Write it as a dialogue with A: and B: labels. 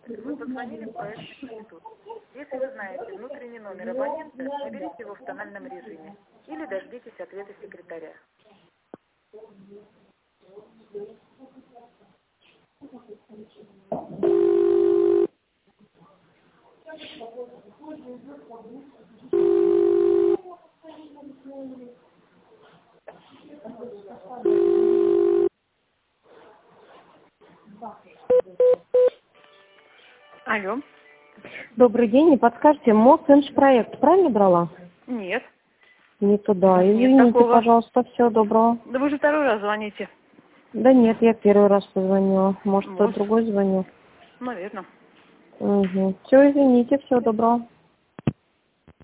A: Вы позвонили в проект «Институт». Если вы знаете внутренний номер абонента, наберите его в тональном режиме или дождитесь ответа секретаря. Алло.
B: Добрый день, не подскажете, Мосинжпроект, правильно брала?
A: Нет.
B: Не туда.
A: Нет
B: Извините,
A: такого.
B: пожалуйста, всего доброго.
A: Да вы же второй раз звоните.
B: Да нет, я первый раз позвонила. Может, кто-то другой звонил.
A: Наверное.
B: Угу. Все, извините, всего доброго.